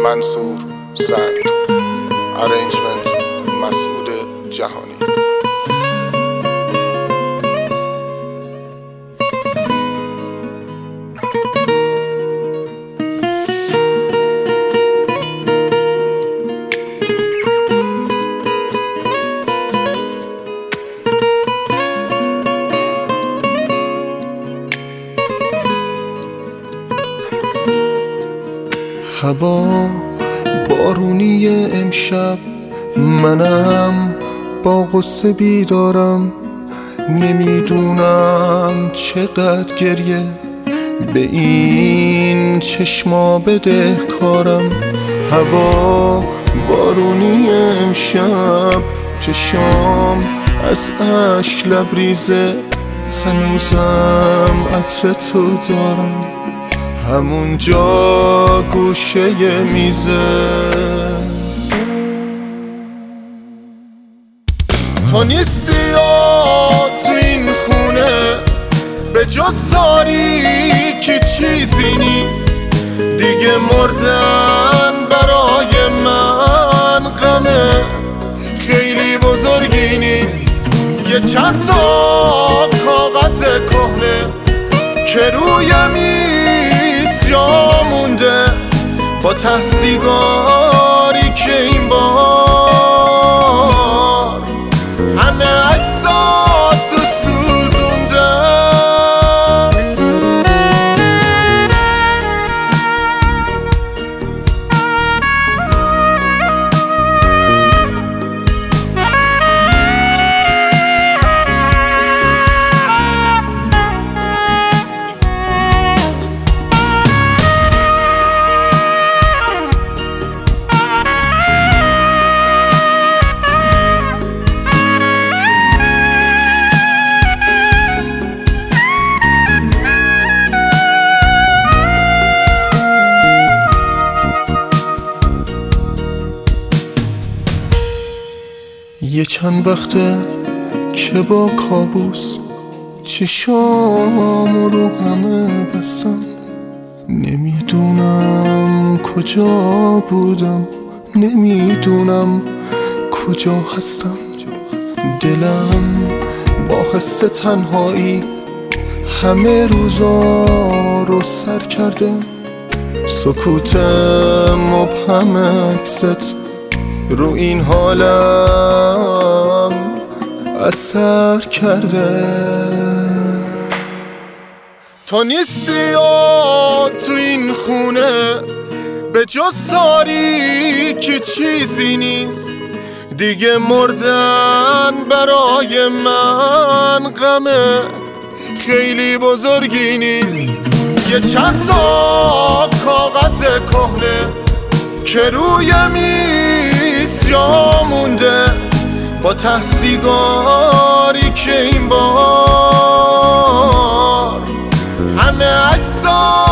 منصور سند. ارنجمنت مسعود جهانی. هوا بارونی امشب، منم با غصه بیدارم. نمیدونم چقدر گریه به این چشما بده کارم. هوا بارونی امشب، چشام از اشک لبریزه. هنوزم عطر تو دارم همونجا گوشه میزه. تو نیستی تو این خونه، به جز تاریکی چیزی نیست. دیگه مردن برای من غمه خیلی بزرگی نیست. یه چند تا کاغذ کهنه که روی میز جا مونده، با ته سیگاری که این بار همه عکساتو سوزونده. یه چند وقته که با کابوس چشام رو همه بستم. نمیدونم کجا بودم، نمیدونم کجا هستم. دلم با حس تنهایی همه روزا رو سر کرده. سکوت مبهم عکست رو این حالم اثر کرده. تو نیستی تو این خونه، به جز تاریکی چیزی نیست. دیگه مردن برای من غمه خیلی بزرگی نیست. یه چند تا کاغذ کهنه که روی میز جا مونده، با ته سیگاری که این بار همه عکس‌ها